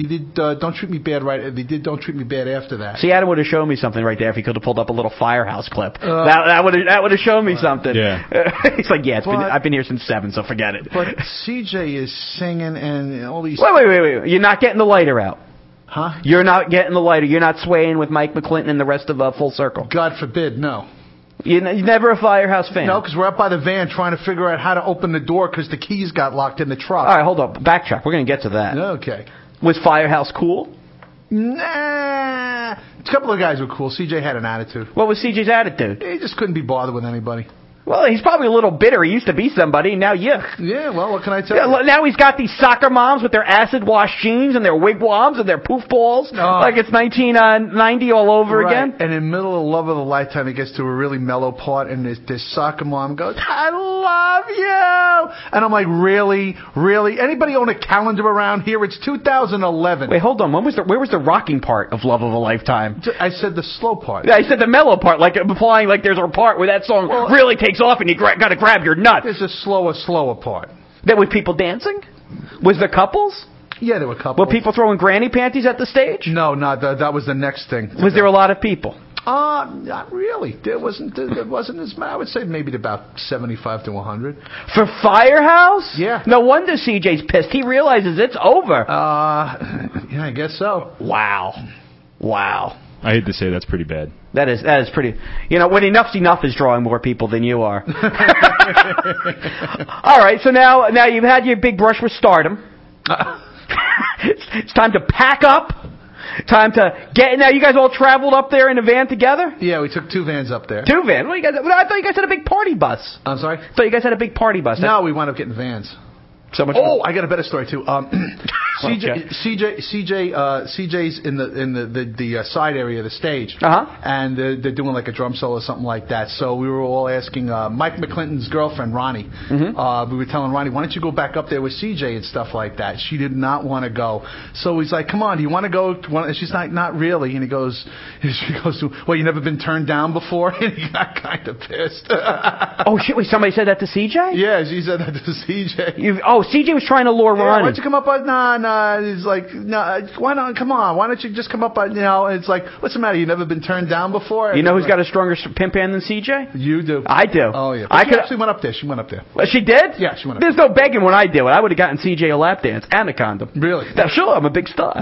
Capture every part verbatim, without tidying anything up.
He did uh, Don't Treat Me Bad right. He did Don't Treat Me Bad after that. See, Adam would have shown me something right there if he could have pulled up a little Firehouse clip. Uh, that that would that would have shown me something. Yeah. He's like, yeah, it's but, been, I've been here since seven, so forget it. But C J is singing and all these. Wait, wait, wait, wait. You're not getting the lighter out. Huh? You're not getting the lighter. You're not swaying with Mike McClinton and the rest of uh, Full Circle. God forbid, no. You're, n- you're never a Firehouse fan. No, because we're up by the van trying to figure out how to open the door because the keys got locked in the truck. All right, hold up. Backtrack. We're going to get to that. Okay. Was Firehouse cool? Nah. A couple of guys were cool. C J had an attitude. What was C J's attitude? He just couldn't be bothered with anybody. Well, he's probably a little bitter. He used to be somebody, and now yuck. Yeah, well, what can I tell Yeah, you? now he's got these soccer moms with their acid wash jeans and their wigwams and their poof balls, Oh. like it's nineteen ninety all over Right. again. And in the middle of Love of the Lifetime, he gets to a really mellow part, and this, this soccer mom goes, I love you! And I'm like, really? Really? Anybody own a calendar around here? It's two thousand eleven. Wait, hold on. When was the, where was the rocking part of Love of a Lifetime? I said the slow part. I said the mellow part, like implying like there's a part where that song Well, really takes off and you gra- got to grab your nuts. There's a slower, slower part. There were people dancing? Was there couples? Yeah, there were a couple. Were people throwing granny panties at the stage? No, no, that, that was the next thing. Was there a lot of people? Uh, not really. There wasn't. There wasn't as much. I would say maybe about seventy-five to one hundred. For Firehouse? Yeah. No wonder C J's pissed. He realizes it's over. Uh, yeah, I guess so. Wow. Wow. I hate to say that's pretty bad. That is that is pretty. You know, when Enough's Enough is drawing more people than you are. All right, so now now you've had your big brush with stardom. it's, it's time to pack up. Time to get. Now you guys all traveled up there in a van together. Yeah, we took two vans up there. Two vans. Well, you guys. Well, I thought you guys had a big party bus. I'm sorry? I thought you guys had a big party bus. No, we wound up getting vans. So much. Oh, I got a better story too. Um, C J, Okay. C J, C J, uh, C J's in the in the the, the uh, side area of the stage, Uh-huh. and uh, they're doing like a drum solo or something like that. So we were all asking uh, Mike McClinton's girlfriend Ronnie. Mm-hmm. Uh, we were telling Ronnie, why don't you go back up there with C J and stuff like that. She did not want to go. So he's like, come on, do you want to go? And she's like, not really. And he goes, she goes, well, you never been turned down before? And he got kind of pissed. Oh shit! Wait, somebody said that to C J? Yeah, she said that to C J. You've, oh, C J was trying to lure Yeah, Ronnie. why don't you come up? On, nah, nah. He's like, nah. Why not? Come on. Why don't you just come up? On, you know, it's like, what's the matter? You never been turned down before? You know who's got a stronger s- pimp hand than C J? You do. I do. Oh yeah. But I she could. actually went up there. She went up there. Well, she did? Yeah, she went up There's no begging when I do it. I would have gotten C J a lap dance and a condom. Really? Now, sure, I'm a big star.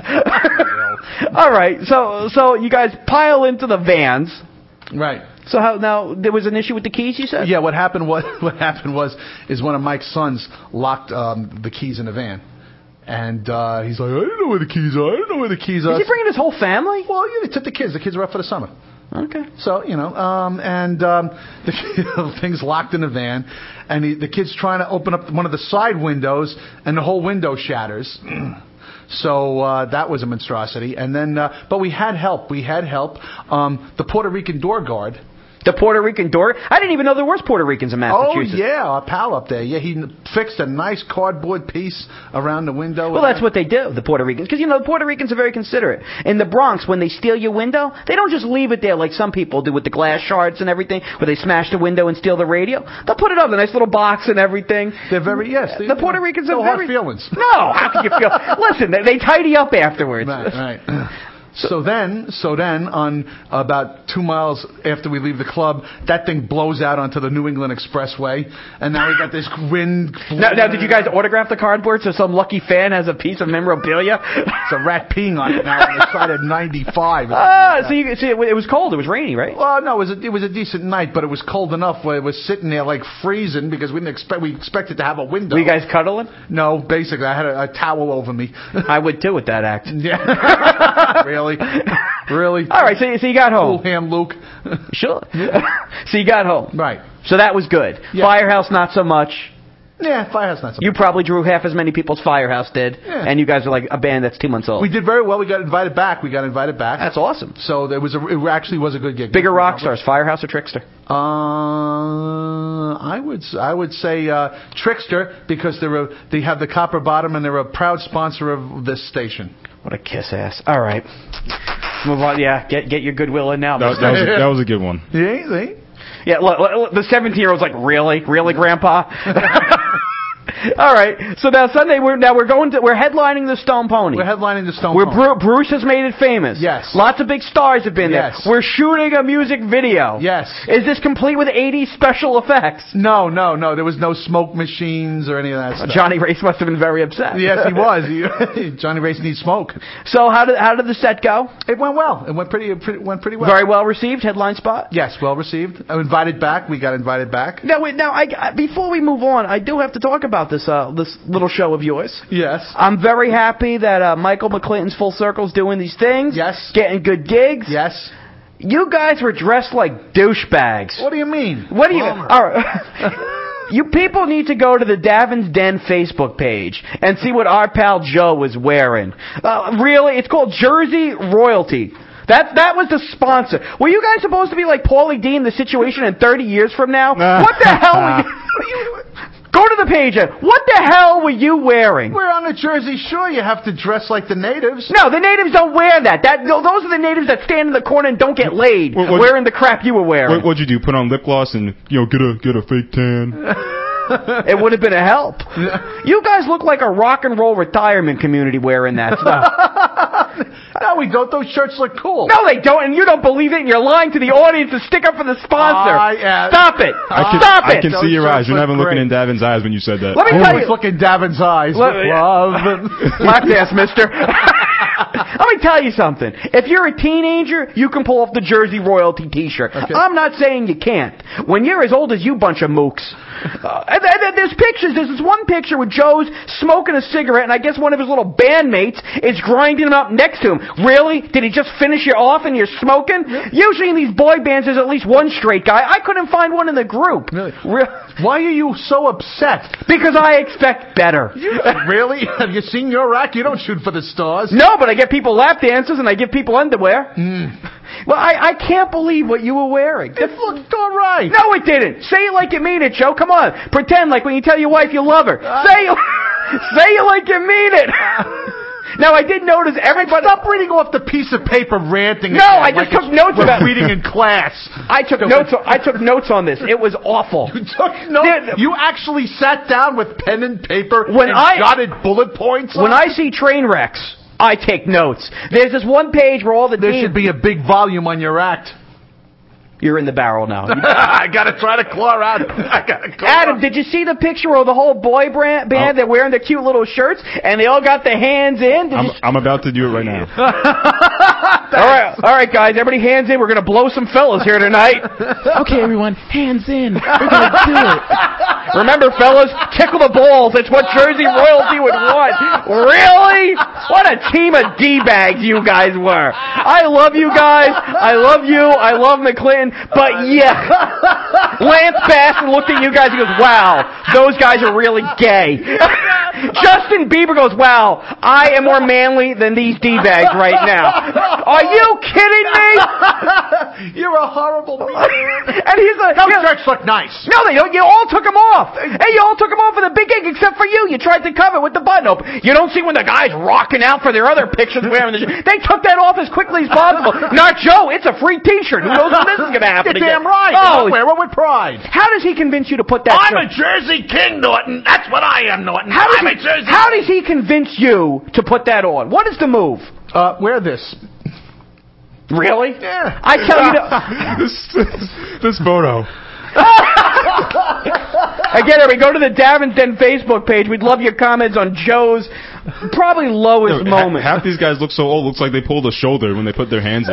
All right, so so you guys pile into the vans. Right. So how now there was an issue with the keys? You said? Yeah. What happened was what happened was is one of Mike's sons locked um, the keys in the van, and uh, he's like, I don't know where the keys are. I don't know where the keys are. Is he bringing his whole family? Well, yeah, they took the kids. The kids were up for the summer. Okay. So, you know, um, and um, the thing's locked in the van, and he, the kid's trying to open up one of the side windows, and the whole window shatters. So uh, that was a monstrosity. And then, uh, but we had help. We had help. Um, the Puerto Rican door guard. The Puerto Rican door? I didn't even know there was Puerto Ricans in Oh, Massachusetts. yeah, our pal up there. Yeah, he fixed a nice cardboard piece around the window. Well, that's what they do, the Puerto Ricans. Because, you know, the Puerto Ricans are very considerate. In the Bronx, when they steal your window, they don't just leave it there like some people do with the glass shards and everything, where they smash the window and steal the radio. They'll put it up in a nice little box and everything. They're very, yes. They, The Puerto Ricans no are hard very... feelings. No, how can you feel... Listen, they, they tidy up afterwards. Right, right. So then, so then, on about two miles after we leave the club, that thing blows out onto the New England Expressway, and now we got this wind. Now, now, did you guys autograph the cardboard so some lucky fan has a piece of memorabilia? It's a rat peeing on it now on the side of ninety-five. Ah, so you see, it was cold. It was rainy, right? Well, no, it was a, it was a decent night, but it was cold enough where it was sitting there like freezing because we didn't expect we expected to have a window. Were you guys cuddling? No, basically, I had a, a towel over me. I would too with that act. Yeah, really, really. All right, so, you- so you got home. Cool ham, Luke. Sure. So you got home. Right. So that was good. Yeah. Firehouse, not so much. Yeah, Firehouse not so. You probably drew half as many people as Firehouse did, Yeah. and you guys are like a band that's two months old. We did very well. We got invited back. We got invited back. That's awesome. So there was a, it actually was a good gig. Bigger rock stars, Firehouse or Trickster? Uh, I would I would say uh, Trickster because they're a, they have the copper bottom and they're a proud sponsor of this station. What a kiss ass. All right. Move on. Yeah, get get your goodwill in now. That, that, was, a, that was a good one. Yeah, see? Yeah, look, look, the seventeen-year-old's like, really? Really, Grandpa? All right. So now Sunday, we're now we're going to we're headlining the Stone Pony. We're headlining the Stone Where Pony. Bru- Bruce has made it famous. Yes. Lots of big stars have been Yes. there. We're shooting a music video. Yes. Is this complete with eighties special effects? No, no, no. There was no smoke machines or any of that stuff. Johnny Race must have been very upset. Yes, he was. He, Johnny Race needs smoke. So how did how did the set go? It went well. It went pretty, pretty went pretty well. Very well received. Headline spot. Yes, well received. I invited back. We got invited back. Now, wait, now, I, I, before we move on, I do have to talk about this uh, this little show of yours. Yes. I'm very happy that uh, Michael McClinton's Full Circle's doing these things. Yes. Getting good gigs. Yes. You guys were dressed like douchebags. What do you mean? What do you? Bummer. All right. You people need to go to the Davin's Den Facebook page and see what our pal Joe was wearing. Uh, really, it's called Jersey Royalty. That that was the sponsor. Were you guys supposed to be like Paulie D in The Situation in thirty years from now? What the hell were you... Go to the page. What the hell were you wearing? We're on the Jersey Shore. You have to dress like the natives. No, the natives don't wear that. That no, those are the natives that stand in the corner and don't get laid, What- what- wearing the crap you were wearing. What, what'd you do? Put on lip gloss and you know get a get a fake tan. It would have been a help. You guys look like a rock and roll retirement community wearing that stuff. No, we don't. Those shirts look cool. No, they don't, and you don't believe it, and you're lying to the audience to stick up for the sponsor. I, uh, Stop it. I can, Stop I it. can Those see your shirts eyes. You're not look even looking great. in Davin's eyes when you said that. Let me Oh, tell let's you. look in Davin's eyes. Let- with love. Lap dance, mister. Let me tell you something. If you're a teenager, you can pull off the Jersey Royalty t-shirt. Okay. I'm not saying you can't. When you're as old as you bunch of mooks. Uh, and, and, and there's pictures. There's this one picture with Joe's smoking a cigarette, and I guess one of his little bandmates is grinding him up next to him. Really? Did he just finish you off and you're smoking? Usually in these boy bands, there's at least one straight guy. I couldn't find one in the group. Really? Re- Why are you so upset? because I expect better. Really? Have you seen your rack? You don't shoot for the stars. No, but I get people lap dances and I give people underwear. Well, I, I can't believe what you were wearing. It looked all right. No, it didn't. Say it like you mean it, Joe. Come on. Pretend like when you tell your wife you love her. Say it, say it like you mean it. Now, I did notice everybody... Stop reading off the piece of paper ranting. No, again I just like took it's- notes we're about- reading in class. I took notes. On, I took notes on this. It was awful. You took no. There- You actually sat down with pen and paper When and I- jotted bullet points. When on I see train wrecks, I take notes. There's this one page where all the there teams... should be a big volume on your act. You're in the barrel now. I gotta try to claw out. I gotta claw Adam, out. did you see the picture of the whole boy brand, band? Oh. They're wearing their cute little shirts, and they all got their hands in. Did I'm, you... I'm about to do it right now. All right, all right, guys, everybody hands in. We're gonna blow some fellas here tonight. Okay, everyone, hands in. We're gonna do it. Remember, fellas, tickle the balls. That's what Jersey Royalty would want. Really? What a team of D-bags you guys were. I love you guys. I love you. I love McClinton. But yeah, Lance Bass looked at you guys and goes, "Wow, those guys are really gay." Justin Bieber goes, "Wow, I am more manly than these D-bags right now." Are you kidding me? You're a horrible man. And he's like, Those you know, shirts look nice. no, they don't. You all took them off. Hey, you all took them off for the big gig, except for you. You tried to cover with the button open. You don't see when the guys rocking out for their other pictures wearing the shirt. They took that off as quickly as possible. Not Joe. It's a free T-shirt. Who knows when this is going to happen You're again? damn right. Oh, Wear it with pride. how does he convince you to put that? I'm a shirt- Jersey King, Norton. That's what I am, Norton. How does, I'm he, a Jersey how does he convince you to put that on? What is the move? Uh, wear this. Really? Yeah. I tell you to... this, this this photo. Again, everybody, go to the Davin's Den Facebook page. We'd love your comments on Joe's probably lowest No, ha- moment. half these guys look so old. Looks like they pulled a shoulder when they put their hands in.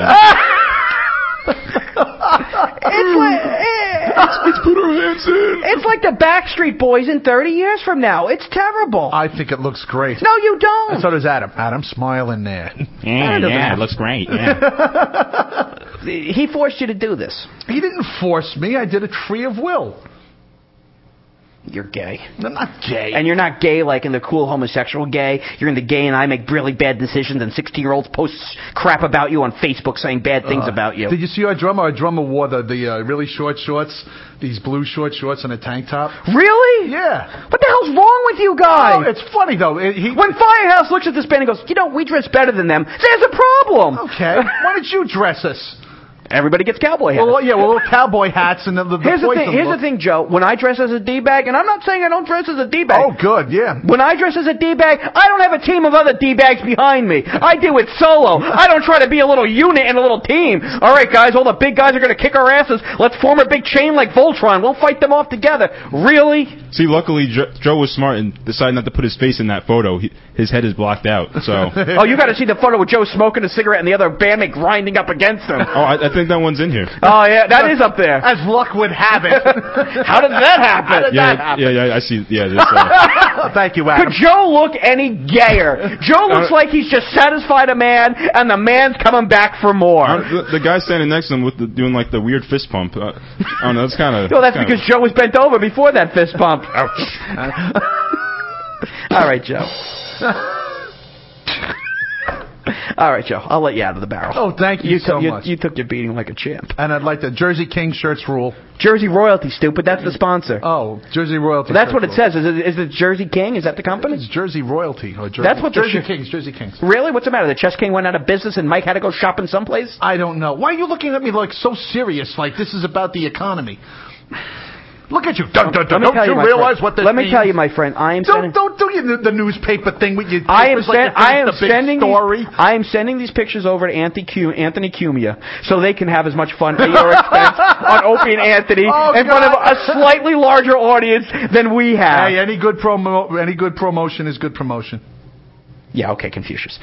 It's like... eh, Let's put our hands in. It's like the Backstreet Boys in thirty years from now. It's terrible. I think it looks great. No, you don't. And so does Adam. Adam smiling there. Yeah, yeah, it looks great. Yeah. He forced you to do this. He didn't force me. I did a tree of will. You're gay. I'm not gay. And you're not gay like in the cool homosexual gay. You're in the gay and I make really bad decisions and sixteen-year-olds post crap about you on Facebook saying bad things Uh, about you. Did you see our drummer? Our drummer wore the, the uh, really short shorts, these blue short shorts and a tank top. Really? Yeah. What the hell's wrong with you guys? Oh, it's funny, though. It- he, When Firehouse looks at this band and goes, you know, we dress better than them, there's a problem. okay. Why don't you dress us? Everybody gets cowboy hats. Well, yeah, well, little cowboy hats and the, the here's the poison thing. Here's look. the thing, Joe. When I dress as a D-bag, and I'm not saying I don't dress as a D-bag. Oh, good, yeah. When I dress as a D-bag, I don't have a team of other D-bags behind me. I do it solo. I don't try to be a little unit and a little team. All right, guys, all the big guys are going to kick our asses. Let's form a big chain like Voltron. We'll fight them off together. Really? See, luckily Jo- Joe was smart and decided not to put his face in that photo. He, his head is blocked out. So. Oh, you got to see the photo with Joe smoking a cigarette and the other bandmate grinding up against him. Oh, I, I think that one's in here. Oh, yeah, that is up there. As luck would have it. How did that happen? How did Yeah, that happen? yeah, yeah. I see. Yeah, this. Uh, Thank you, Adam. Could Joe look any gayer? Joe looks Uh, like he's just satisfied a man, and the man's coming back for more. uh, the, the guy standing next to him with the, doing like the weird fist pump. Uh, I don't know. That's kind of. Well, that's because Joe was bent over before that fist pump. Ouch. All right, Joe. All right, Joe. I'll let you out of the barrel. Oh, thank you, You, so took you, much. you took your beating like a champ. And I'd like the Jersey King shirts rule. Jersey Royalty, stupid. That's the sponsor. Oh, Jersey Royalty. That's shirts what it rule. says. Is it, is it Jersey King? Is that the company? It's Jersey Royalty. Or Jersey, That's what the Jersey sh- Kings. Jersey Kings. Really? What's the matter? The Chess King went out of business and Mike had to go shopping someplace? I don't know. Why are you looking at me like so serious? Like this is about the economy. Look at you. Dun, dun, dun. Let me Don't tell you my realize friend. what this Let me means? tell you, my friend. I am sending. Don't don't do your, the newspaper thing with your. I am, papers like sen- you I am finished the big sending story. these, I am sending these pictures over to Anthony, Cu- Anthony Cumia so they can have as much fun at your expense on Opie and Anthony Oh, in front of God. a slightly larger audience than we have. Hey, any good promo, any good promotion is good promotion. Yeah, okay, Confucius.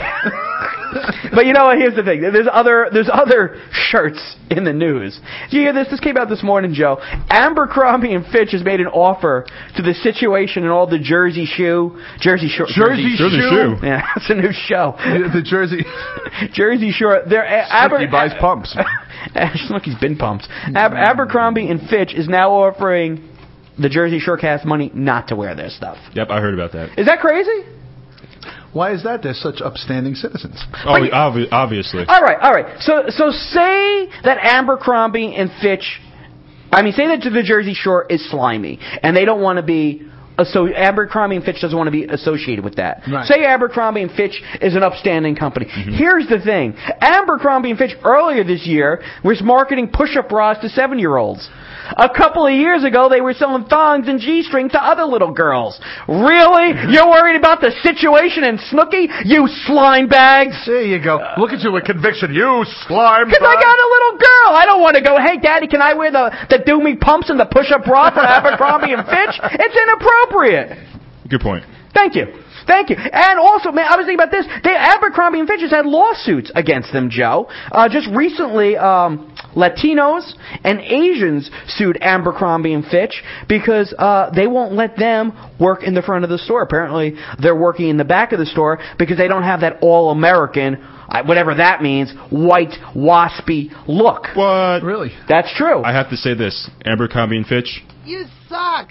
But you know what? Here's the thing. There's other there's other shirts in the news. Do you hear this? This came out this morning, Joe. Abercrombie and Fitch has made an offer to the Situation and all the Jersey Shoe, Jersey Shore, Jersey, Jersey Shoe. Shoe. Yeah, it's a new show. The, the Jersey. Jersey Shore. They're uh, Snooki buys pumps. Snooki's been pumps. Aber- Abercrombie and Fitch is now offering the Jersey Shore cast money not to wear their stuff. Yep, I heard about that. Is that crazy? Why is that? They're such upstanding citizens. Oh, obvi- obviously. All right, all right. So, so say that Abercrombie and Fitch, I mean, say that the Jersey Shore is slimy, and they don't want to be. So Abercrombie and Fitch doesn't want to be associated with that. Right. Say Abercrombie and Fitch is an upstanding company. Mm-hmm. Here's the thing: Abercrombie and Fitch earlier this year was marketing push-up bras to seven-year-olds. A couple of years ago, they were selling thongs and G-string to other little girls. Really? You're worried about the Situation in Snooki? You slime bags! There you go. Look at you with conviction. You slime. Because I bag. got a little girl. I don't want to go, hey, Daddy, can I wear the, the do me pumps and the push-up bra for Abercrombie and Fitch? It's inappropriate. Good point. Thank you. Thank you. And also, man, I was thinking about this. They, Abercrombie and Fitch has had lawsuits against them, Joe. Uh, just recently, um, Latinos and Asians sued Abercrombie and Fitch because uh, they won't let them work in the front of the store. Apparently, they're working in the back of the store because they don't have that all-American, uh, whatever that means, white, waspy look. What? Really? That's true. I have to say this. Abercrombie and Fitch. You suck.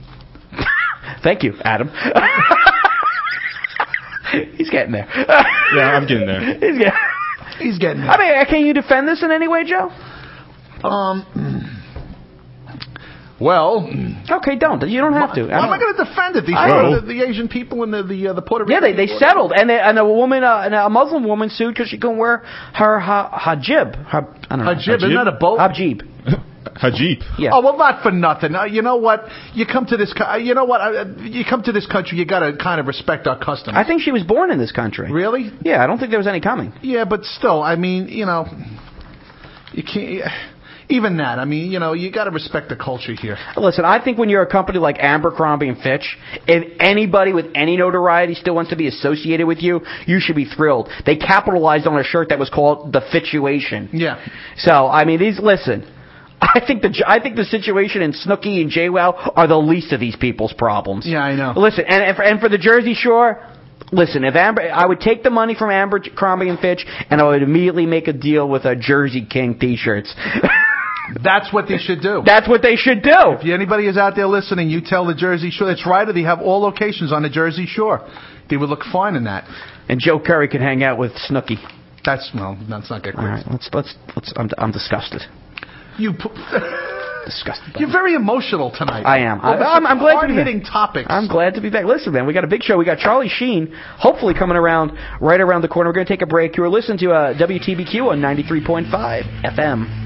Thank you, Adam. He's getting there. Yeah, I'm getting there. He's getting. He's getting it. I mean, can you defend this in any way, Joe? Um. Well, Okay, don't. You don't have to. Why am I going to defend it? These I people, will. the, the Asian people and the the, uh, the Puerto Yeah, Rican they they people. settled, and they, and a woman, uh, and a Muslim woman sued because she couldn't wear her ha, hajib. Her, I don't know. Hajib, isn't that a boat? Hajib. Hajib. Yeah. Oh well, not for nothing. Uh, you know what? You come to this. Co- uh, you know what? Uh, you come to this country. You got to kind of respect our customs. I think she was born in this country. Really? Yeah, I don't think there was any coming. Yeah, but still, I mean, you know, you can't. Even that, I mean, you know, you got to respect the culture here. Listen, I think when you're a company like Abercrombie and Fitch, if anybody with any notoriety still wants to be associated with you, you should be thrilled. They capitalized on a shirt that was called the Fituation. Yeah. So, I mean, these listen. I think the I think the Situation in Snooki and JWoww are the least of these people's problems. Yeah, I know. Listen, and and for, and for the Jersey Shore, listen, if Amber, I would take the money from Abercrombie and Fitch, and I would immediately make a deal with a Jersey King T-shirts. That's what they should do. That's what they should do. If anybody is out there listening, you tell the Jersey Shore. It's right. They have all locations on the Jersey Shore. They would look fine in that. And Joe Curry can hang out with Snooki. That's well. That's not good. All right, let's let's let's. I'm I'm disgusted. You. Pu- Disgusting. You're very emotional tonight. I am. Well, I, I'm, I'm glad to be hard-hitting back. topics. I'm glad to be back. Listen, man, we got a big show. We got Charlie Sheen, hopefully coming around right around the corner. We're going to take a break. You're listening to uh, W T B Q on ninety-three point five F M.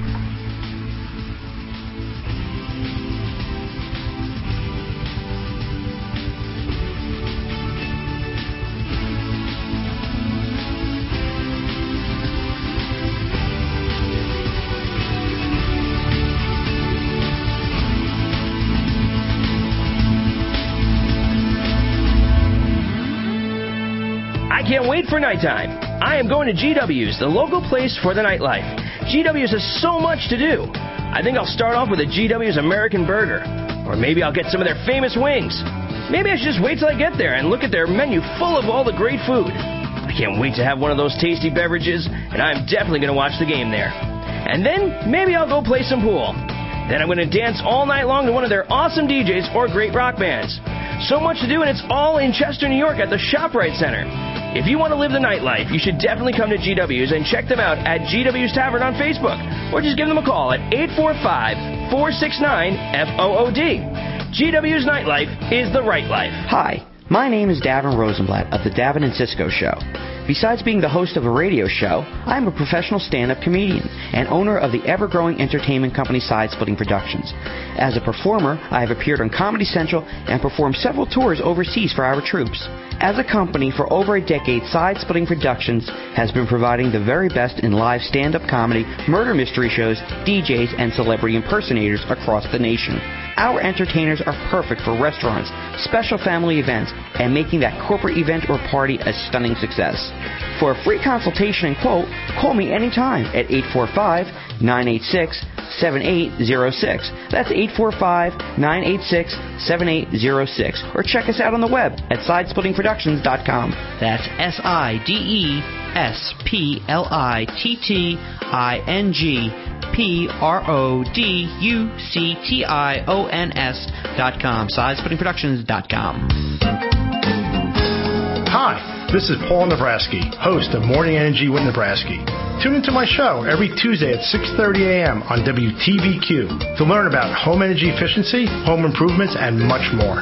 Can't wait for nighttime. I am going to G W's, the local place for the nightlife. G W's has so much to do. I think I'll start off with a G W's American Burger. Or maybe I'll get some of their famous wings. Maybe I should just wait till I get there and look at their menu full of all the great food. I can't wait to have one of those tasty beverages, and I'm definitely going to watch the game there. And then maybe I'll go play some pool. Then I'm going to dance all night long to one of their awesome D Js or great rock bands. So much to do, and it's all in Chester, New York at the ShopRite Center. If you want to live the nightlife, you should definitely come to G W's and check them out at G W's Tavern on Facebook. Or just give them a call at eight four five, four six nine, F O O D. G W's Nightlife is the right life. Hi, my name is Davin Rosenblatt of the Davin and Cisco Show. Besides being the host of a radio show, I am a professional stand-up comedian and owner of the ever-growing entertainment company Side Splitting Productions. As a performer, I have appeared on Comedy Central and performed several tours overseas for our troops. As a company for over a decade, Side Splitting Productions has been providing the very best in live stand-up comedy, murder mystery shows, D Js, and celebrity impersonators across the nation. Our entertainers are perfect for restaurants, special family events, and making that corporate event or party a stunning success. For a free consultation and quote, call me anytime at eight four five, nine eight six, seven eight zero six. That's eight four five, nine eight six, seven eight zero six. Or check us out on the web at side splitting productions dot com. That's S I D E S P L I T T I N G P R O D U C T I O N S dot com. side splitting productions dot com. Hi, this is Paul Nebraski, host of Morning Energy with Nebraski. Tune into my show every Tuesday at six thirty a.m. on W T B Q to learn about home energy efficiency, home improvements, and much more.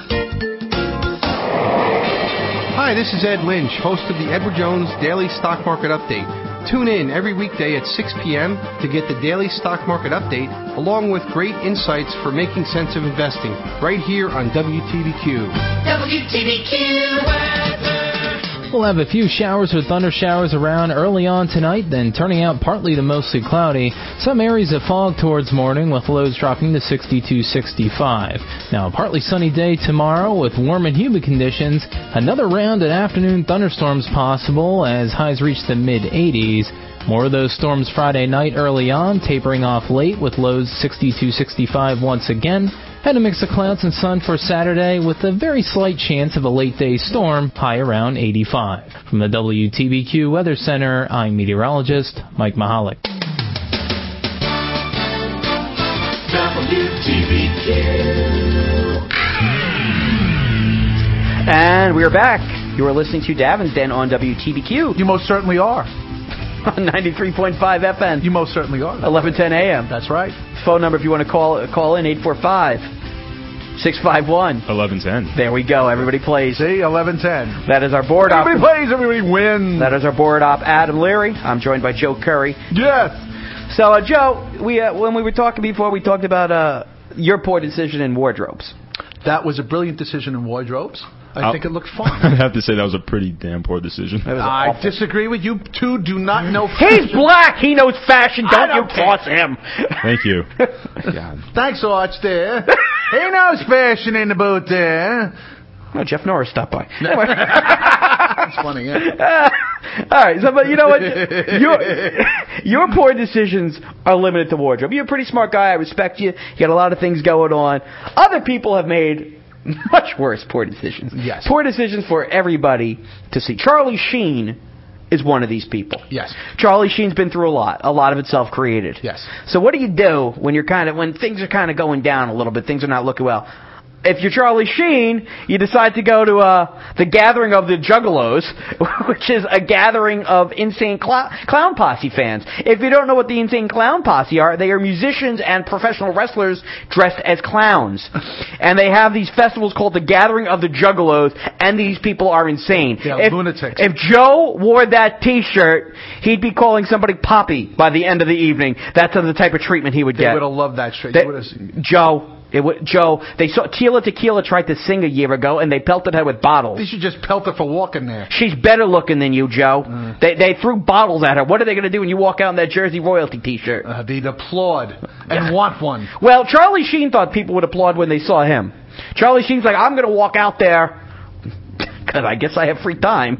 Hi, this is Ed Lynch, host of the Edward Jones Daily Stock Market Update. Tune in every weekday at six p.m. to get the Daily Stock Market Update, along with great insights for making sense of investing, right here on W T B Q. W T B Q weather. We'll have a few showers or thunder showers around early on tonight, then turning out partly to mostly cloudy. Some areas of fog towards morning, with lows dropping to sixty-two, sixty-five. Now, a partly sunny day tomorrow with warm and humid conditions. Another round of afternoon thunderstorms possible as highs reach the mid-eighties. More of those storms Friday night early on, tapering off late with lows sixty-two, sixty-five once again. And a mix of clouds and sun for Saturday with a very slight chance of a late-day storm, high around eighty-five. From the W T B Q Weather Center, I'm meteorologist Mike Mahalik. W T B Q. And we're back. You are listening to Davin's Den on W T B Q. You most certainly are. On ninety-three point five F M. You most certainly are. eleven ten a m. That's right. Phone number if you want to call call in, eight four five, six five one. eleven ten. There we go. Everybody plays. See, eleven ten. That is our board op. Everybody plays, everybody wins. That is our board op, Adam Leary. I'm joined by Joe Curry. Yes. So, uh, Joe, we uh, when we were talking before, we talked about uh, your poor decision in wardrobes. That was a brilliant decision in wardrobes. I I'll, think it looked fun. I'd have to say that was a pretty damn poor decision. I awful. disagree with you. Two do not know fashion. He's black. He knows fashion. Don't, don't you cross him. Thank you. God. Thanks, Arch, there. He knows fashion in the boot there. Oh, Jeff Norris stopped by. That's funny, yeah. Uh, all right, so, but you know what? Your, your poor decisions are limited to wardrobe. You're a pretty smart guy. I respect you. You got a lot of things going on. Other people have made much worse poor decisions. Yes. Poor decisions for everybody to see. Charlie Sheen is one of these people. Yes. Charlie Sheen's been through a lot. A lot of it self-created. Yes. So what do you do when you're kind of when things are kind of going down a little bit, things are not looking well? if you're Charlie Sheen, you decide to go to uh, the Gathering of the Juggalos, which is a gathering of Insane Clou- Clown Posse fans. If you don't know what the Insane Clown Posse are, they are musicians and professional wrestlers dressed as clowns. And they have these festivals called the Gathering of the Juggalos, and these people are insane. Yeah, if, lunatics. If Joe wore that T-shirt, he'd be calling somebody Poppy by the end of the evening. That's the type of treatment he would They get. would have loved that shit. They- You would've- Joe... It w- Joe, they saw Tila Tequila tried to sing a year ago, and they pelted her with bottles. They should just pelt her for walking there. She's better looking than you, Joe. Mm. They they threw bottles at her. What are they going to do when you walk out in that Jersey Royalty T-shirt? Uh, they'd applaud and want one. Well, Charlie Sheen thought people would applaud when they saw him. Charlie Sheen's like, I'm going to walk out there, because I guess I have free time.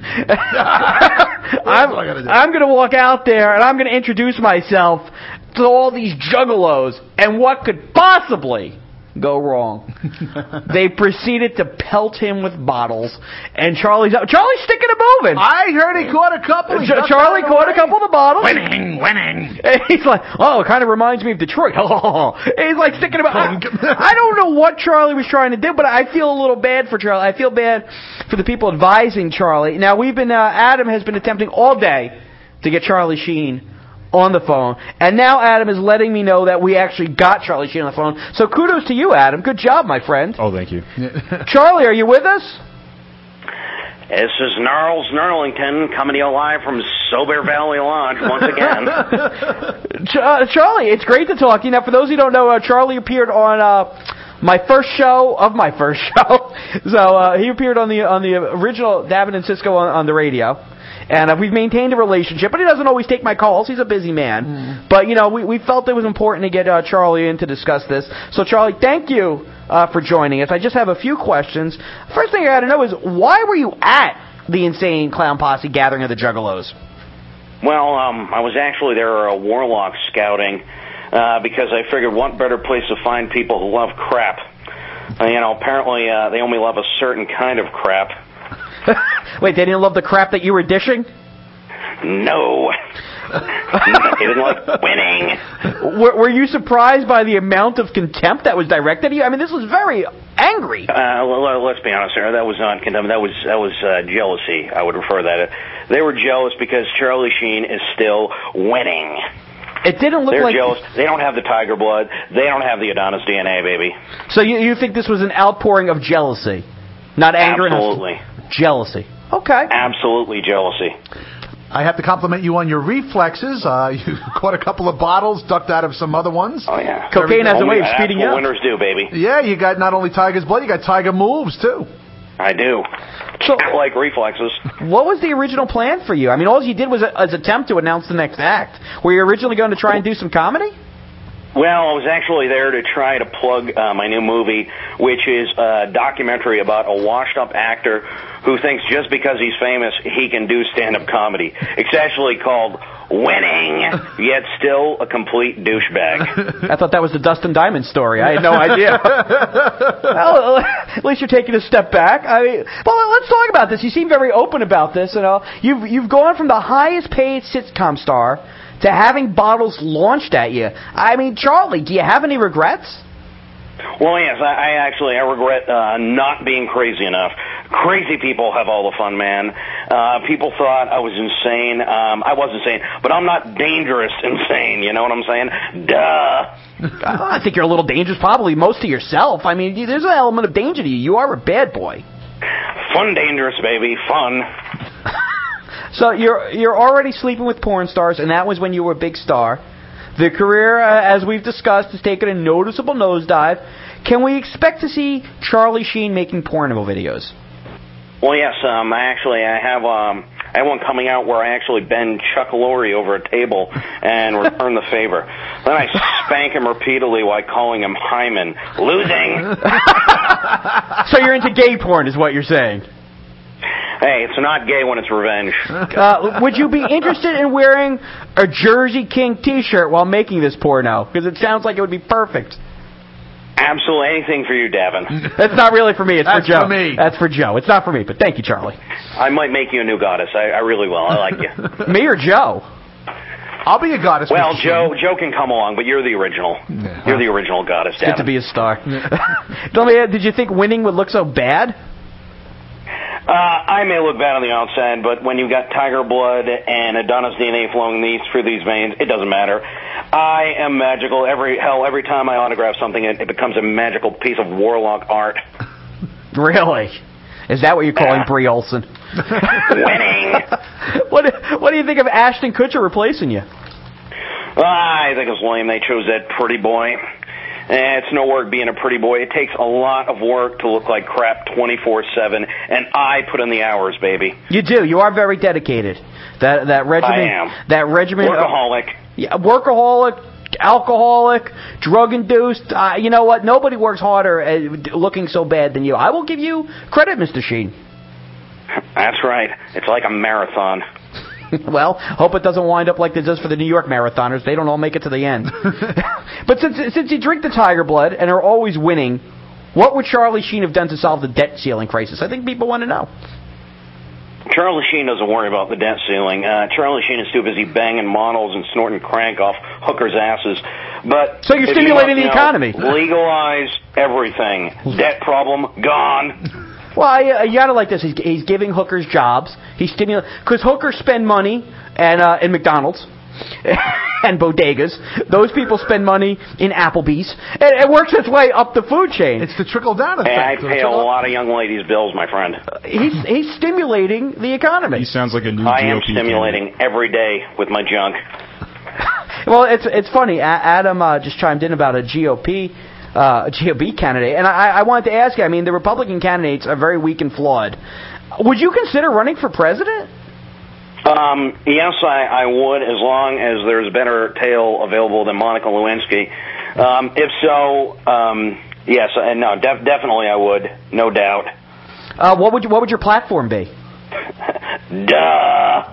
I'm, I'm going to walk out there, and I'm going to introduce myself to all these juggalos, and what could possibly go wrong? They proceeded to pelt him with bottles, and Charlie's Charlie's sticking and moving. I heard he caught a couple. He Ch- ducked Charlie out of the caught a way. couple of the bottles. Winning, winning. And he's like, oh, it kind of reminds me of Detroit. Oh, he's like sticking about. I, I don't know what Charlie was trying to do, but I feel a little bad for Charlie. I feel bad for the people advising Charlie. Now we've been, uh, Adam has been attempting all day to get Charlie Sheen on the phone, and now Adam is letting me know that we actually got Charlie Sheen on the phone. So kudos to you, Adam. Good job, my friend. Oh, thank you. Charlie, are you with us? This is Gnarls Gnarlington coming to you live from Sober Valley Lodge once again. Ch- uh, Charlie, it's great to talk to you. Now, for those who don't know, uh, Charlie appeared on uh, my first show of my first show. so uh, he appeared on the on the original Davin and Cisco on, on the radio. And uh, we've maintained a relationship, but he doesn't always take my calls. He's a busy man. Mm. But, you know, we, we felt it was important to get uh, Charlie in to discuss this. So, Charlie, thank you uh, for joining us. I just have a few questions. First thing I got to know is, why were you at the Insane Clown Posse Gathering of the Juggalos? Well, um, I was actually there uh, warlock scouting uh, because I figured what better place to find people who love crap. Uh, you know, apparently uh, they only love a certain kind of crap. Wait, they didn't love the crap that you were dishing? No. They didn't like winning. Were, were you surprised by the amount of contempt that was directed at you? I mean, this was very angry. Uh, well, let's be honest here. That was not contempt. That was that was uh, jealousy. I would refer that. They were jealous because Charlie Sheen is still winning. It didn't look They're like... jealous. They don't have the tiger blood. They don't have the Adonis D N A, baby. So you you think this was an outpouring of jealousy? Not anger? Absolutely. Jealousy. Okay. Absolutely jealousy. I have to compliment you on your reflexes. Uh, you caught a couple of bottles, ducked out of some other ones. Oh, yeah. Cocaine has a way of That's speeding what up. winners do, baby. Yeah, you got not only Tiger's blood, you got Tiger moves, too. I do. So, like reflexes. What was the original plan for you? I mean, all you did was a, was attempt to announce the next act. Were you originally going to try and do some comedy? Well, I was actually there to try to plug uh, my new movie, which is a documentary about a washed-up actor who thinks just because he's famous, he can do stand-up comedy. It's actually called Winning, yet still a complete douchebag. I thought that was the Dustin Diamond story. I had no idea. Well, at least you're taking a step back. I mean, well, let's talk about this. You seem very open about this. You know, you've you've gone from the highest-paid sitcom star to having bottles launched at you. I mean, Charlie, do you have any regrets? Well, yes, I, I actually I regret uh, not being crazy enough. Crazy people have all the fun, man. Uh, people thought I was insane. Um, I was insane, but I'm not dangerous insane. You know what I'm saying? Duh. I think you're a little dangerous, probably most to yourself. I mean, there's an element of danger to you. You are a bad boy. Fun, dangerous, baby. Fun. So you're you're already sleeping with porn stars, and that was when you were a big star. The career, uh, as we've discussed, has taken a noticeable nosedive. Can we expect to see Charlie Sheen making porno videos? Well, yes. Um, I actually I have um I have one coming out where I actually bend Chuck Lorre over a table and return the favor. Then I spank him repeatedly while calling him Hyman. Losing. So you're into gay porn, is what you're saying? Hey, it's not gay when it's revenge. Uh, would you be interested in wearing a Jersey King T-shirt while making this porno? Because it sounds like it would be perfect. Absolutely anything for you, Davin. That's not really for me. It's That's for Joe. for me. That's for Joe. It's not for me, but thank you, Charlie. I might make you a new goddess. I, I really will. I like you. Me or Joe? I'll be a goddess. Well, Mister Joe, Sheen. Joe can come along, but you're the original. Yeah. You're the original goddess, It's good to Davin. be a star. Tell me, did you think winning would look so bad? Uh, I may look bad on the outside, but when you've got tiger blood and Adonis D N A flowing these through these veins, it doesn't matter. I am magical. Every hell, every time I autograph something, it, it becomes a magical piece of warlock art. Really? Is that what you're calling Yeah. Brie Olson? Winning. What What do you think of Ashton Kutcher replacing you? I think it's lame they chose that pretty boy. Eh, it's no work being a pretty boy. It takes a lot of work to look like crap twenty-four seven, and I put in the hours, baby. You do. You are very dedicated. That that regimen. I am. That regimen. Workaholic. Yeah, workaholic, alcoholic, drug induced. Uh, you know what? Nobody works harder at looking so bad than you. I will give you credit, Mister Sheen. That's right. It's like a marathon. Well, hope it doesn't wind up like it does for the New York marathoners. They don't all make it to the end. But since since you drink the tiger blood and are always winning, what would Charlie Sheen have done to solve the debt ceiling crisis? I think people want to know. Charlie Sheen doesn't worry about the debt ceiling. Uh, Charlie Sheen is too busy banging models and snorting crank off hookers' asses. But So you're if stimulating you the know, economy. Legalize everything. Debt problem gone. Well, I, uh, you got to like this. He's, he's giving hookers jobs. He's stimulating because hookers spend money and uh, in McDonald's and bodegas. Those people spend money in Applebee's. And it works its way up the food chain. It's the trickle down effect. Hey, I The pay a trickle- lot of young ladies' bills, my friend. He's he's stimulating the economy. He sounds like a new I G O am P stimulating every day with my junk. Well, it's it's funny. A- Adam uh, just chimed in about a G O P uh, a G O P candidate, and I, I wanted to ask you. I mean, the Republican candidates are very weak and flawed. Would you consider running for president? Um, yes, I, I would, as long as there's a better tale available than Monica Lewinsky. Um, if so, um, yes, uh, no, def- definitely I would, no doubt. Uh, what would you, what would your platform be? Duh.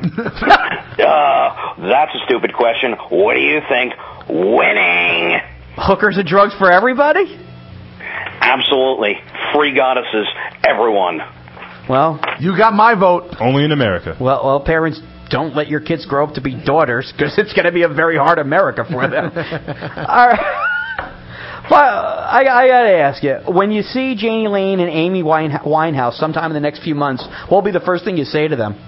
Duh. That's a stupid question. What do you think? Winning. Hookers and drugs for everybody? Absolutely. Free goddesses, everyone. Well, you got my vote. Only in America. Well, well, parents, don't let your kids grow up to be daughters, because it's going to be a very hard America for them. All right. But I, I got to ask you, when you see Janie Lane and Amy Wine, Winehouse sometime in the next few months, what will be the first thing you say to them?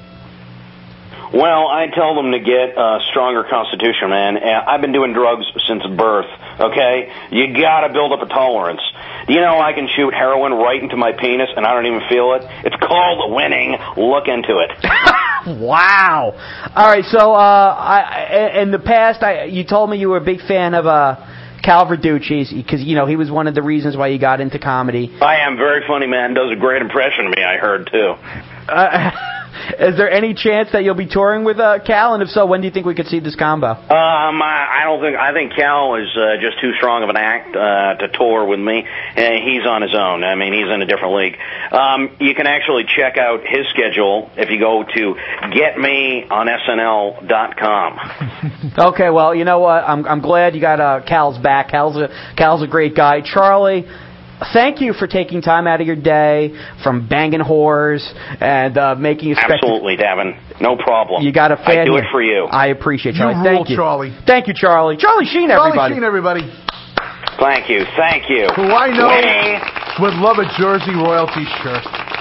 Well, I tell them to get a stronger constitution, man. I've been doing drugs since birth, okay? You gotta build up a tolerance. Do you know I can shoot heroin right into my penis and I don't even feel it? It's called winning. Look into it. Wow. All right, so uh, I, in the past, I, you told me you were a big fan of uh, Cal Verducci, because, you know, he was one of the reasons why you got into comedy. I am very funny, man. Does a great impression of me, I heard, too. Uh, is there any chance that you'll be touring with uh, Cal? And if so, when do you think we could see this combo? Um, I, I don't think, I think Cal is uh, just too strong of an act uh, to tour with me. And he's on his own. I mean, he's in a different league. Um, you can actually check out his schedule if you go to get me on S N L dot com. Okay, well, you know what? I'm I'm glad you got uh, Cal's back. Cal's a, Cal's a great guy. Charlie, thank you for taking time out of your day from banging whores and uh, making a spectacle. Absolutely, Davin. No problem. You got a fan I do here. it for you. I appreciate it, You Charlie. rule, Thank you. Charlie. Thank you, Charlie. Charlie Sheen, Charlie everybody. Sheen, everybody. Thank you. Thank you. Who I know Winning. would love a Jersey royalty shirt.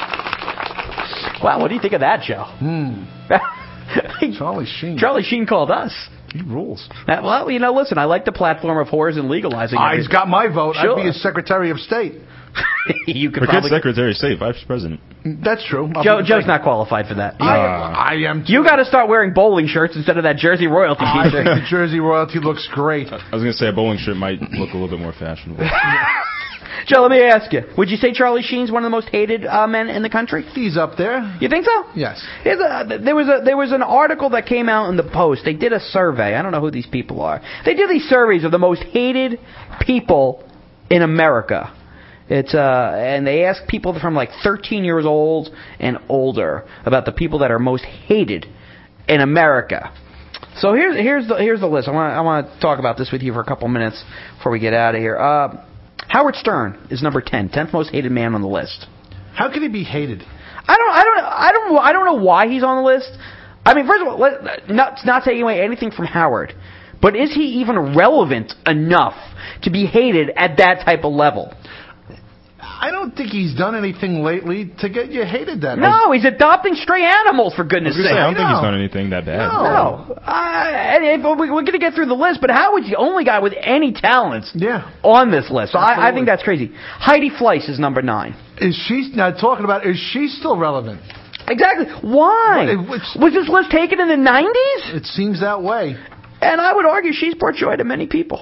Wow, what do you think of that, Joe? Hmm. Charlie Sheen. Charlie Sheen called us. He rules. Uh, well, you know, listen, I like the platform of whores and legalizing Ah, everything. he's got my vote. Sure. I'd be his Secretary of State. You could Forget probably... Secretary of State, Vice President. That's true. I'll Joe, be Joe's the- not qualified for that. I, I am. You got to start wearing bowling shirts instead of that Jersey royalty I t-shirt. think the Jersey royalty looks great. I was going to say a bowling shirt might look a little bit more fashionable. Joe, let me ask you. Would you say Charlie Sheen's one of the most hated uh, men in the country? He's up there. You think so? Yes. Here's a, there was a there was an article that came out in the Post. They did a survey. I don't know who these people are. They did these surveys of the most hated people in America. It's uh, and they asked people from like thirteen years old and older about the people that are most hated in America. So here's here's the here's the list. I want I want to talk about this with you for a couple minutes before we get out of here. Uh, Howard Stern is number ten, tenth most hated man on the list. How can he be hated? I don't I don't I don't I don't know why he's on the list. I mean, first of all, let, not, not taking away anything from Howard, but is he even relevant enough to be hated at that type of level? I don't think he's done anything lately to get you hated that much. No, he's adopting stray animals, for goodness sake. I don't think he's done anything that bad. No. no. Uh, we're going to get through the list, but Howard's the only guy with any talents yeah. on this list. So I, I think that's crazy. Heidi Fleiss is number nine. Is she, now talking about, is she still relevant? Exactly. Why? Well, it, was this list taken in the nineties? It seems that way. And I would argue she's brought joy to many people.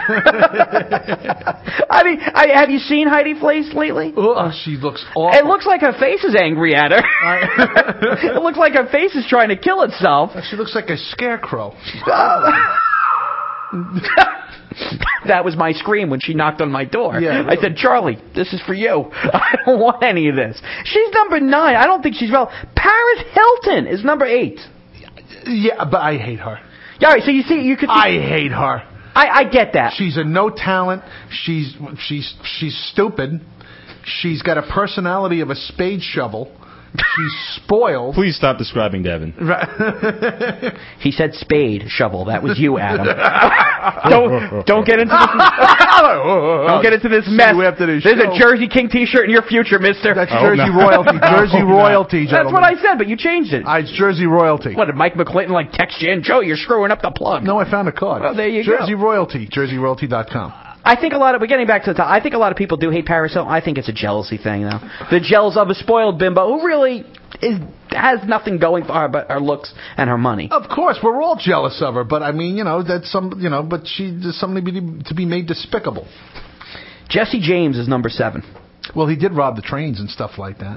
I mean, I, have you seen Heidi Fleiss lately? Oh, she looks awful. It looks like her face is angry at her. It looks like her face is trying to kill itself. She looks like a scarecrow. That was my scream when she knocked on my door. Yeah, I said, Charlie, this is for you. I don't want any of this. She's number nine. I don't think she's relevant. Paris Hilton is number eight. Yeah, but I hate her. Yeah, all right, so you see, you could. See, I hate her. I, I get that. She's a no talent. She's she's she's stupid. She's got a personality of a spade shovel. She's spoiled. Please stop describing Devin. He said spade shovel. That was you, Adam. don't don't get into this. Don't get into this mess. There's show. a Jersey King T-shirt in your future, Mister. That's Jersey no. royalty. Jersey royalty. That's what I said, but you changed it. Uh, it's Jersey royalty. What did Mike McClinton like text you and Joe? You're screwing up the plug. No, I found a card. Well, there you Jersey go. royalty. Jersey royalty dot com. I think a lot of, we're getting back to the top, I think a lot of people do hate Paris Hilton. I think it's a jealousy thing, though. The jealous of a spoiled bimbo who really is has nothing going for her but her looks and her money. Of course, we're all jealous of her, but I mean, you know, that's some, you know, but she does something to be, to be made despicable. Jesse James is number seven. Well, he did rob the trains and stuff like that.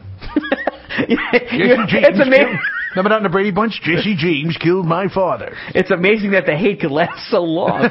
Jesse James. It's amazing. Remember that in the Brady Bunch? Jesse James killed my father. It's amazing that the hate could last so long.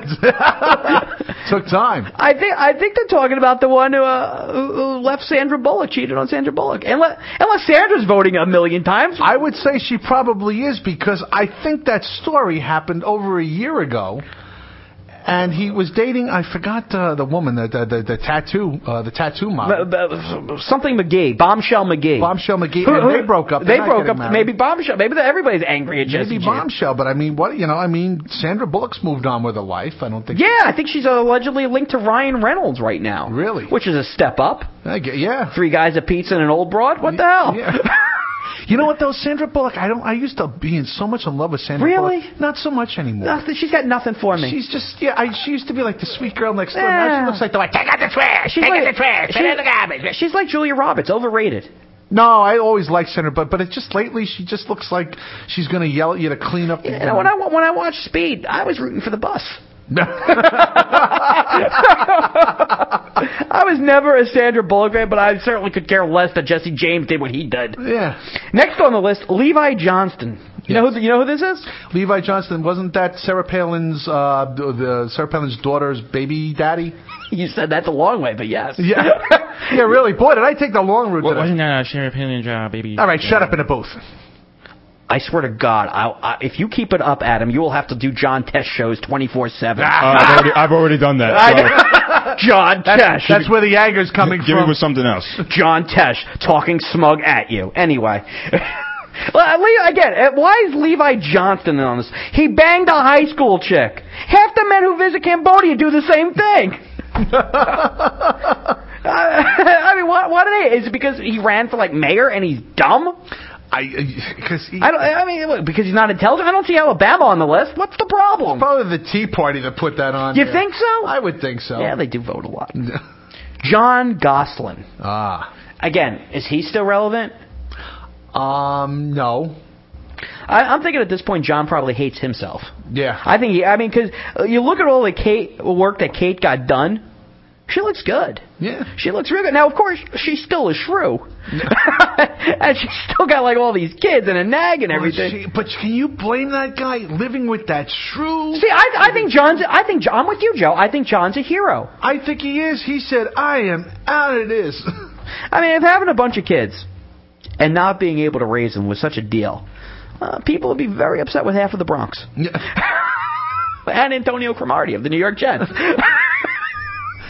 Took time. I think I think they're talking about the one who, uh, who left Sandra Bullock, cheated on Sandra Bullock. Unless, unless Sandra's voting a million times. I would say she probably is, because I think that story happened over a year ago. And he was dating, I forgot uh, the woman, the the, the, the tattoo, uh, the tattoo model. B- b- something McGee, Bombshell McGee. Bombshell McGee, and they broke up. They broke up. Married. Maybe Bombshell. Maybe everybody's angry at Jesse. Maybe Bombshell, but I mean, what you know? I mean, Sandra Bullock's moved on with her life. I don't think. Yeah, I think she's allegedly linked to Ryan Reynolds right now. Really? Which is a step up. I get, yeah. Three guys, a pizza, and an old broad. What the hell? Yeah. You know what though, Sandra Bullock? I don't. I used to be in so much in love with Sandra really? Bullock. Not so much anymore. Nothing. She's got nothing for me. She's just yeah. I, she used to be like the sweet girl next door. Yeah. Now she looks like the like take out the trash. She's take like, out the trash. Take out the garbage. She's like Julia Roberts, overrated. No, I always liked Sandra, but but it just lately she just looks like she's going to yell at you to clean up. The you know, when I when I watched Speed, I was rooting for the bus. I was never a Sandra Bullock fan, but I certainly could care less that Jesse James did what he did. Yeah. Next on the list, Levi Johnston. You yes. know who you know who this is? Levi Johnston. Wasn't that Sarah Palin's uh, the, the Sarah Palin's daughter's baby daddy? You said that's a long way, but yes. Yeah. Yeah, really. Boy, did I take the long route. What, wasn't that uh, Sarah Palin's uh, baby? All right, shut up in a booth. I swear to God, I'll, I, if you keep it up, Adam, you will have to do John Tesh shows twenty-four seven. Uh, I've, already, I've already done that. So. John that's, Tesh. That's where the anger's coming Give from. Give me with something else. John Tesh talking smug at you. Anyway. Well, again, why is Levi Johnston on this? He banged a high school chick. Half the men who visit Cambodia do the same thing. I mean, what? What are they? Is it because he ran for like mayor and he's dumb? I because I don't. I mean, because he's not intelligent. I don't see Alabama on the list. What's the problem? It's probably the Tea Party that put that on. You there. think so? I would think so. Yeah, they do vote a lot. John Gosselin. Ah. Again, is he still relevant? Um, no. I, I'm thinking at this point, John probably hates himself. Yeah. I think he. I mean, because you look at all the Kate work that Kate got done. She looks good. Yeah. She looks real good. Now, of course, she's still a shrew. And she's still got, like, all these kids and a nag and everything. Well, she, but can you blame that guy living with that shrew? See, I, I think John's... I think I'm with you, Joe. I think John's a hero. I think he is. He said, I am out of this. I mean, if having a bunch of kids and not being able to raise them was such a deal, uh, people would be very upset with half of the Bronx. Yeah. And Antonio Cromartie of the New York Jets.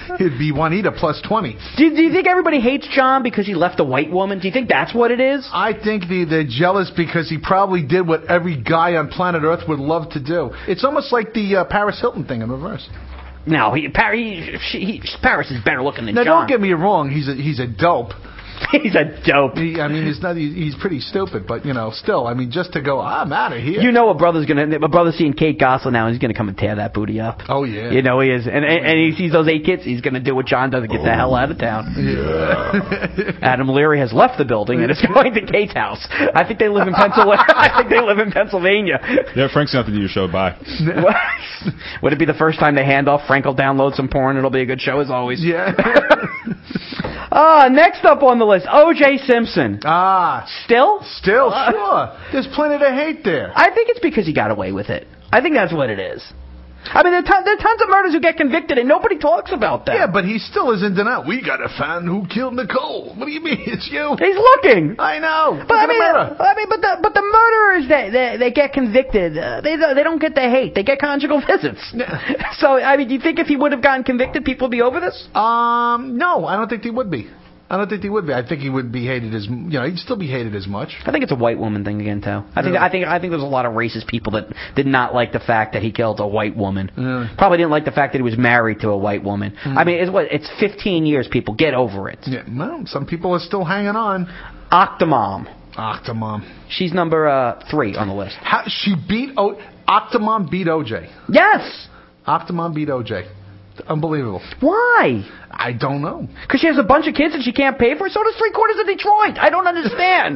It'd be Juanita plus twenty. Do, do you think everybody hates John because he left a white woman? Do you think that's what it is? I think the, they're jealous because he probably did what every guy on planet Earth would love to do. It's almost like the uh, Paris Hilton thing in reverse. No, he, Paris, he, he, Paris is better looking than now, John. Now, don't get me wrong. He's a, he's a dope. He's a dope. He, I mean, he's not. He's, he's pretty stupid, but you know, still. I mean, just to go, I'm out of here. You know, a brother's gonna. A brother's seeing Kate Gosselin now, and he's gonna come and tear that booty up. Oh yeah. You know he is, and and, and he sees those eight kids. He's gonna do what John does and get oh. the hell out of town. Yeah. Adam Leary has left the building and is going to Kate's house. I think they live in Pennsylvania. I think they live in Pennsylvania. Yeah, Frank's gonna have to do your show. Bye. Would it be the first time they hand off? Frank will download some porn. It'll be a good show as always. Yeah. Ah, uh, next up on the list, O J Simpson. Ah. Still? Still, uh, sure. There's plenty to hate there. I think it's because he got away with it. I think that's what it is. I mean, there are, ton- there are tons of murders who get convicted, and nobody talks about that. Yeah, but he still is in denial. We got to find who killed Nicole. What do you mean? It's you. He's looking. I know. But I mean, I mean, but the but the murderers that they, they get convicted, uh, they they don't get the hate. They get conjugal visits. Yeah. So I mean, do you think if he would have gotten convicted, people would be over this? Um, no, I don't think they would be. I don't think he would be. I think he would be hated as, you know, he'd still be hated as much. I think it's a white woman thing again, too. I think really? I think I think there's a lot of racist people that did not like the fact that he killed a white woman. Really? Probably didn't like the fact that he was married to a white woman. Mm. I mean, it's what it's fifteen years. People get over it. Yeah, well, some people are still hanging on. Octomom. Octomom. She's number uh, three on the list. How she beat o- Octomom beat O J. Yes. Octomom beat O J. Unbelievable. Why? I don't know. Because she has a bunch of kids and she can't pay for it? So does three quarters of Detroit. I don't understand.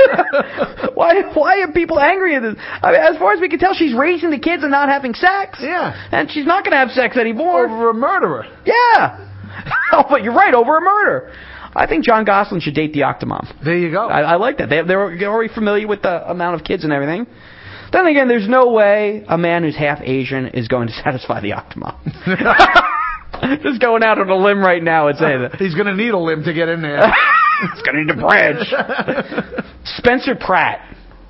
why Why are people angry at this? I mean, as far as we can tell, she's raising the kids and not having sex. Yeah. And she's not going to have sex anymore. Over a murderer. Yeah. Oh, but you're right, over a murder. I think John Gosselin should date the Octomom. There you go. I, I like that. They, they're already familiar with the amount of kids and everything. Then again, there's no way a man who's half Asian is going to satisfy the Octomom. Just going out on a limb right now and saying that. He's going to need a limb to get in there. He's going to need a branch. Spencer Pratt.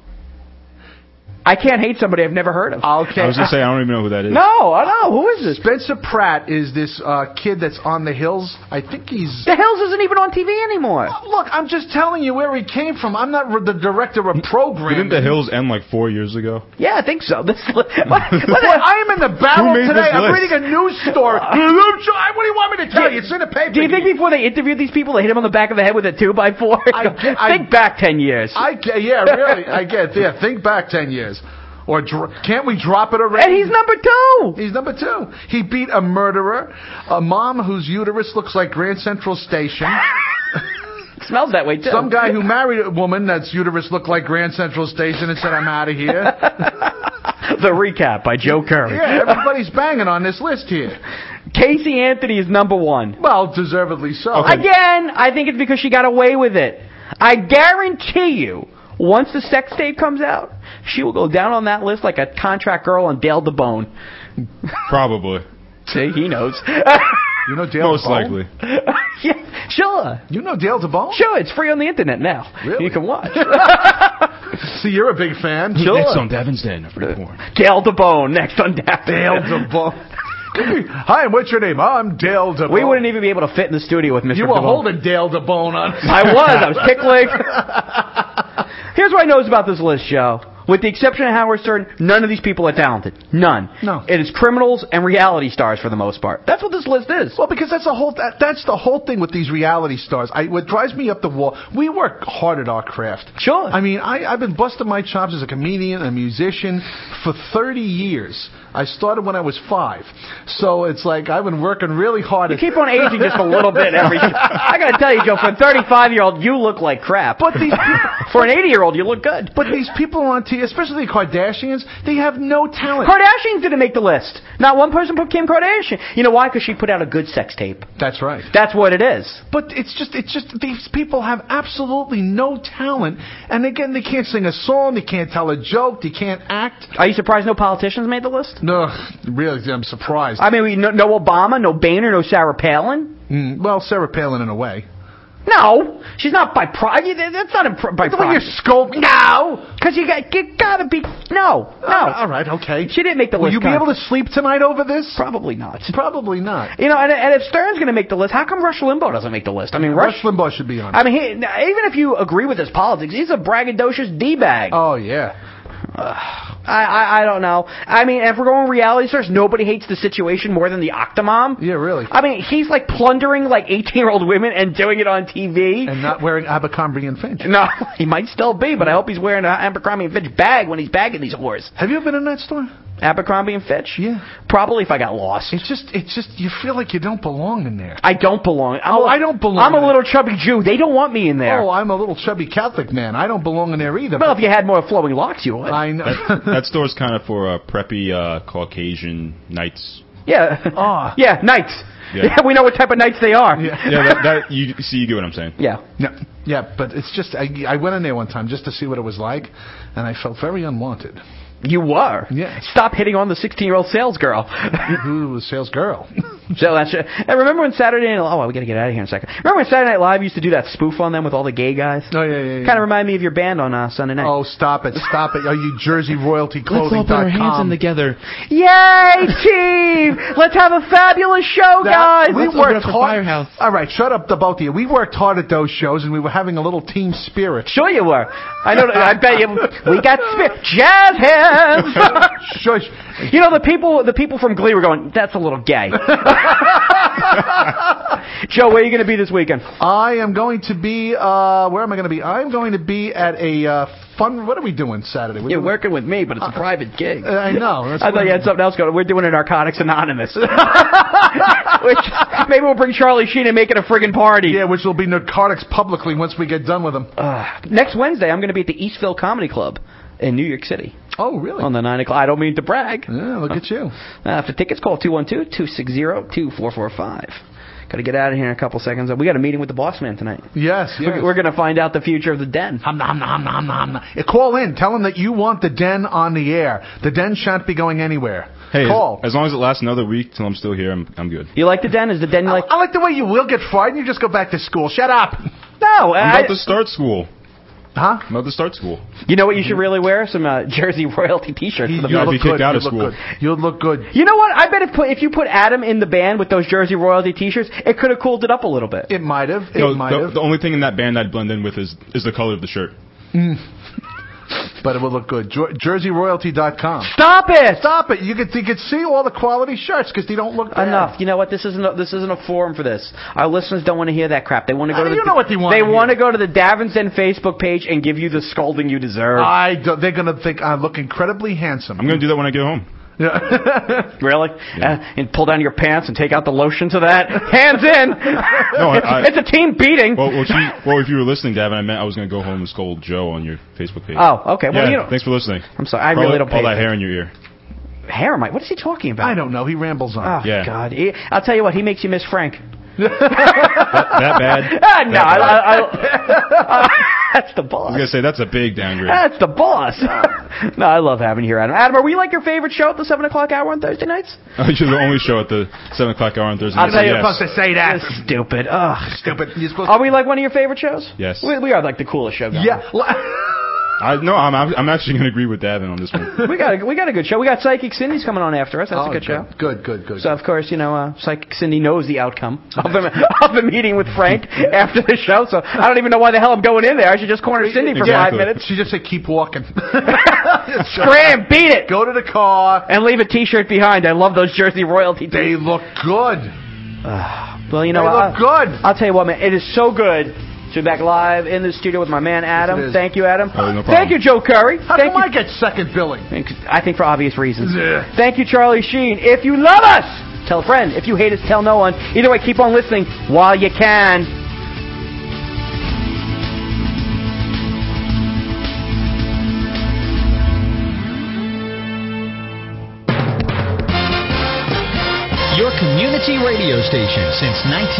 I can't hate somebody I've never heard of. Okay. I was going to say, I don't even know who that is. No, I don't know. Who is this? Spencer Pratt is this uh, kid that's on The Hills. I think he's... The Hills isn't even on T V anymore. Look, I'm just telling you where he came from. I'm not the director of programming. Didn't The Hills end like four years ago? Yeah, I think so. This, what, what, I am in the battle Who made today. this I'm list? reading a news story. What do you want me to tell you? It's in the paper. Do you think before they interviewed these people, they hit them on the back of the head with a two by four? I, think I, back ten years. I get, yeah, really. I get. Yeah, think back ten years. Or dr- can't we drop it already? And he's number two. He's number two. He beat a murderer, a mom whose uterus looks like Grand Central Station. Smells that way too. Some guy who married a woman that's uterus looked like Grand Central Station and said, "I'm out of here." The recap by Joe Curry. Yeah, everybody's banging on this list here. Casey Anthony is number one. Well, deservedly so. Okay. Again, I think it's because she got away with it. I guarantee you, once the sex tape comes out, she will go down on that list like a contract girl on Dale DeBone. Probably. See, he knows. You know Dale Most DeBone? likely. Yeah, sure. You know Dale DeBone? Sure, it's free on the internet now. Really? You can watch. See, you're a big fan. Sure. Next on Devin's Den. Free porn. Dale DeBone, next on Devin's Dale DeBone. Hi, what's your name? I'm Dale DeBone. We wouldn't even be able to fit in the studio with Mister You were DeBone. holding Dale DeBone on. I was. I was tickling. Here's what I know about this list, Joe. With the exception of Howard Stern, none of these people are talented. None. No. It is criminals and reality stars for the most part. That's what this list is. Well, because that's the whole that, that's the whole thing with these reality stars. I, what drives me up the wall, we work hard at our craft. Sure. I mean, I, I've been busting my chops as a comedian, a musician, for thirty years. I started when I was five. So it's like I've been working really hard. You at keep on aging just a little bit every I got to tell you, Joe, for a thirty-five-year-old, you look like crap. But these people, for an eighty-year-old, you look good. But these people on T V, especially the Kardashians, they have no talent. Kardashians didn't make the list. Not one person put Kim Kardashian. You know why? Because she put out a good sex tape. That's right. That's what it is. But it's just, it's just, these people have absolutely no talent. And again, they can't sing a song, they can't tell a joke, they can't act. Are you surprised no politicians made the list? No, really, I'm surprised. I mean, we, no, no Obama, no Boehner, no Sarah Palin. Mm, well, Sarah Palin in a way. No, she's not by pride. That's not imp- by The way pride. you're scolding. No, because you got you gotta be. No, no. Uh, all right, okay. She didn't make the Will list. you be Con. able to sleep tonight over this? Probably not. Probably not. You know, and, and if Stern's going to make the list, how come Rush Limbaugh doesn't make the list? I mean, Rush. Rush Limbaugh should be on. I mean, he, even if you agree with his politics, he's a braggadocious d-bag. Oh yeah. Uh, I, I I don't know. I mean, if we're going reality stars, nobody hates the situation more than the Octomom. Yeah, really. I mean, he's like plundering like eighteen-year-old women and doing it on T V. And not wearing Abercrombie and Finch. No, he might still be, but I hope he's wearing an Abercrombie and Fitch bag when he's bagging these whores. Have you ever been in that store? Abercrombie and Fitch? Yeah. Probably if I got lost. It's just, it's just, you feel like you don't belong in there. I don't belong. I'm Oh, a, I don't belong I'm a in little chubby Jew. They don't want me in there. Oh, I'm a little chubby Catholic man. I don't belong in there either. Well, if you had more flowing locks, you would. I know. That, that store's kind of for uh, preppy uh, Caucasian knights. Yeah. Oh. Yeah, knights. Yeah. Yeah, we know what type of knights they are. Yeah. Yeah, that, that you see, you get what I'm saying. Yeah. Yeah, yeah, but it's just, I, I went in there one time just to see what it was like, and I felt very unwanted. You were. Yeah. Stop hitting on the sixteen-year-old sales girl. Who was sales girl? So that's. And remember when Saturday Night? Oh, we got to get out of here in a second. Remember when Saturday Night Live used to do that spoof on them with all the gay guys? Oh yeah, yeah, yeah. Kind of remind me of your band on uh, Sunday night. Oh, stop it, stop it. Are you Jersey Royalty Clothing Let's all put our hands in together. Yay, team! Let's have a fabulous show, guys. We Let's open worked up the hard. Firehouse. All right, shut up, the both of you. We worked hard at those shows, and we were having a little team spirit. Sure you were. I know. I bet you. We got spit. Jazz hands. Shush. You know the people. The people from Glee were going. That's a little gay. Joe, where are you going to be this weekend? I am going to be. Uh, where am I going to be? I'm going to be at a uh, fun. What are we doing Saturday? We're You're doing- working with me, but it's a private gig. Uh, I know. That's I what thought you had something else going. We're doing a Narcotics Anonymous. Which maybe we'll bring Charlie Sheen and make it a friggin' party. Yeah, which will be narcotics publicly once we get done with them. Uh, next Wednesday, I'm going to be at the Eastville Comedy Club in New York City. Oh, really? On the nine o'clock. I don't mean to brag. Yeah, look at you. Uh, for tickets, call two one two, two six zero, two four four five. Got to get out of here in a couple seconds. We got a meeting with the boss man tonight. Yes, yes. We're, we're going to find out the future of the den. Hum, hum, hum, hum, hum, hum. Yeah, call in. Tell them that you want the den on the air. The den shan't be going anywhere. Hey, call. As, as long as it lasts another week till I'm still here, I'm I'm good. You like the den? Is the den like? I like the way you will get fired and you just go back to school. Shut up. No. I'm I, about to start school. Huh? I'm about to start school. You know what you should really wear? Some uh, Jersey Royalty T-shirts. For the You gotta look be kicked good. out of You'd school. look good. You'd look good. You know what? I bet if put, if you put Adam in the band with those Jersey Royalty T-shirts, it could have cooled it up a little bit. It might have. It No, might the, have. the only thing in that band I'd blend in with is is the color of the shirt. Mm. But it will look good. Jer- Jersey Royalty dot com. Stop it! Stop it. You could you could see all the quality shirts because they don't look bad. Enough. You know what? This isn't a, this isn't a forum for this. Our listeners don't want to hear that crap. They want to go Uh, to the you know what they want They to hear. want to go to the Davins Den Facebook page and give you the scolding you deserve. I don't, they're going to think I look incredibly handsome. I'm gonna do that when I get home. Yeah. Really? Yeah. Uh, and pull down your pants and take out the lotion to that. Hands in. No, it's, I, I, it's a team beating. well, well, she, well, if you were listening, Davin, I meant I was gonna go home and scold Joe on your Facebook page. Oh, okay. Well, yeah, you know, thanks for listening. I'm sorry. I For really all, don't pay all that attention. hair in your ear. Hair, Mike. What is he talking about? I don't know. He rambles on. Oh, Yeah. God. He, I'll tell you what. He makes you miss Frank. That, that bad? Ah, no, That I, bad? I, I, that's the I was boss. gonna say that's a big downgrade. That's the boss. No, I love having you here, Adam. Adam, are we like your favorite show at the seven o'clock hour on Thursday nights? You're the only show at the seven o'clock hour on Thursday. I'll night, tell so you, yes. You're supposed to say that. That's stupid. Ugh. Stupid. You're supposed Are we like one of your favorite shows? Yes. We, we are like the coolest show going. Yeah. I no, I'm I'm I'm actually gonna agree with Davin on this one. We got a, we got a good show. We got Psychic Cindy's coming on after us. That's Oh, a good show. Good, good, good. So, of course, you know, uh, Psychic Cindy knows the outcome of the, of the meeting with Frank after the show, so I don't even know why the hell I'm going in there. I should just corner Cindy for five Exactly. minutes. She just said, keep walking. Scram, beat it! Go to the car. And leave a T-shirt behind. I love those Jersey Royalty They T-shirts. look good. Uh, well, you know They what? look good. I'll tell you what, man. It is so good to be back live in the studio with my man Adam. Yes, it is. Thank you, Adam. Oh, no problem. Thank you, Joe Curry. How Thank come you. I get second billing? I think for obvious reasons. Yeah. Thank you, Charlie Sheen. If you love us, tell a friend. If you hate us, tell no one. Either way, keep on listening while you can. Your community radio station since nineteen